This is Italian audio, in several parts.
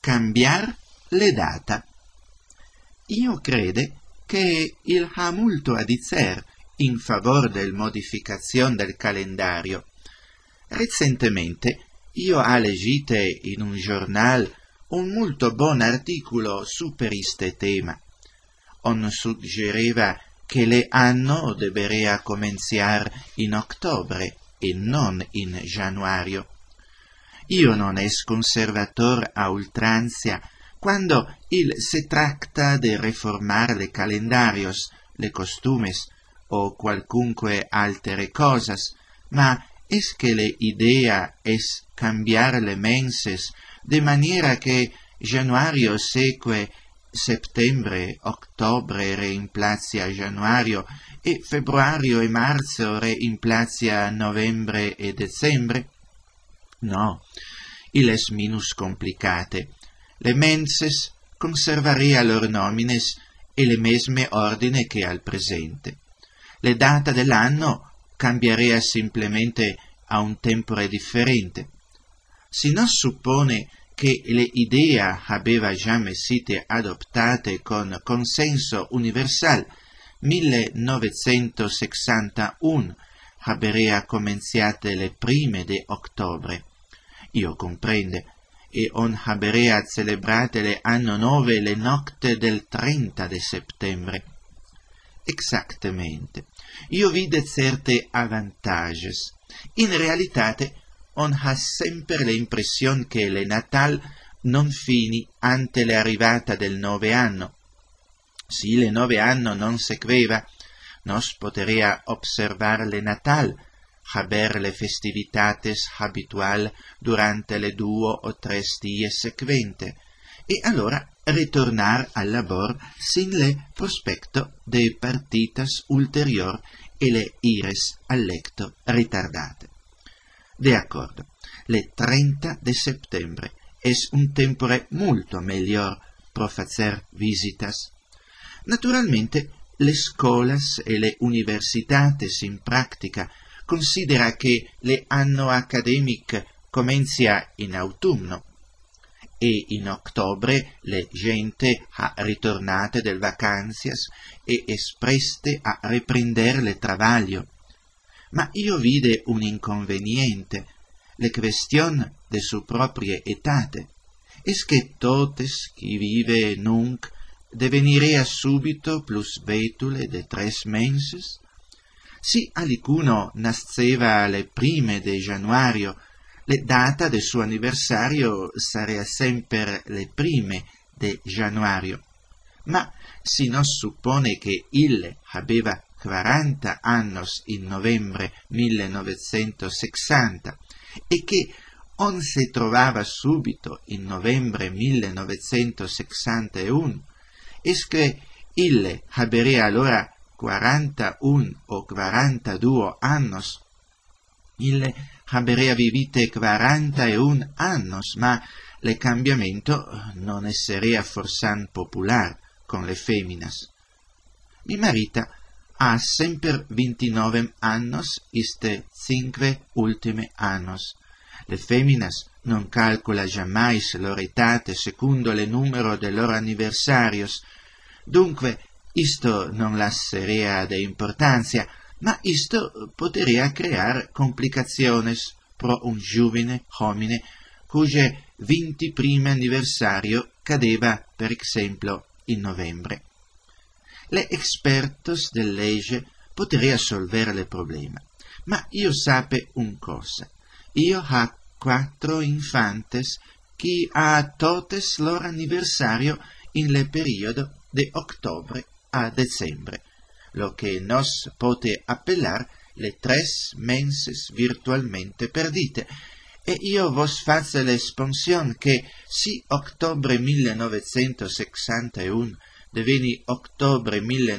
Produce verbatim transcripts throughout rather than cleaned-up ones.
cambiar le data. Io crede che il ha molto a dizer in favor del modificazione del calendario. Recentemente io ha legite in un giornal un molto buon articolo su per este tema. On suggereva che le anno deberea comenziar in ottobre e non in januario. Io non es conservator a ultranza quando il se tracta de reformar le calendarios, le costumes o qualcunque altere cosas, ma es que le idea es cambiar le menses de maniera que januario seque settembre, octobre reimplazia januario e februario e marzo reimplazia novembre e decembre? No, il es minus complicate. Le menses conservarea lor nomines e le mesme ordine che al presente. Le data dell'anno cambierea simplemente a un tempore differente. Si non suppone che le idea habeva già messite adoptate con consenso universal millenovecentosessantuno haberea comenziate le prime de ottobre. Io comprende, e on haberea celebrate le anno nove le nocte del trenta de settembre. Exactamente. Io vide certe avantages. In realitate, on ha sempre l'impression che le Natal non fini ante l'arrivata del nove anno. Si le nove anno non sequeva, nos poterea observar le Natal, haber le festivitates habitual durante le duo o tres dies sequente, e allora ritornar al labor sin le prospecto de partitas ulterior e le ires al lecto ritardate. De accordo, le trenta de settembre es un tempore molto melior pro facer visitas. Naturalmente, le scolas e le universitates in practica considera che le anno academic comenzia in autunno e in ottobre le gente ha ritornate del vacanzias e espreste a riprender le travaglio. Ma io vide un inconveniente, le question de su proprie etate, es che totes chi vive nunc devenirea subito plus vetule de tres menses? Si alicuno nasceva le prime de januario, le data de suo anniversario sarea sempre le prime de januario. Ma si nos suppone che ille habeva quaranta annos in novembre millenovecentosessanta e che on se trovava subito in novembre millenovecentosessantuno, es che ille haberea allora quarantaun o quarantadue annos. Ille haberea vivite quarantaun annos, ma le cambiamento non esserea forsan popular con le feminas. Mi marita ha sempre ventinove annos iste cinque ultime annos. Le feminas non calcula jammais lor etate secundo le numero de lor anniversarios, dunque isto non lasserea de importanzia, ma isto poterea crear complicaciones pro un giuvine homine cuge vinti prime anniversario cadeva per exemplo in novembre. Le expertos del lege poterea solvere le problema, ma io sape un cosa. Io ha quattro infantes qui ha totes lor anniversario in le periodo de octobre a decembre, lo que nos pote appellar le tres menses virtualmente perdite, e io vos face l'espansion che si octobre millenovecentosessantuno deveni octobre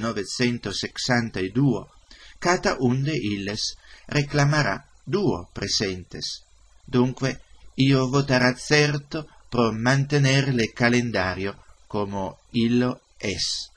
millenovecentosessantadue, cata un de illes reclamarà duo presentes. Dunque, io votarà certo pro mantener le calendario como illo es.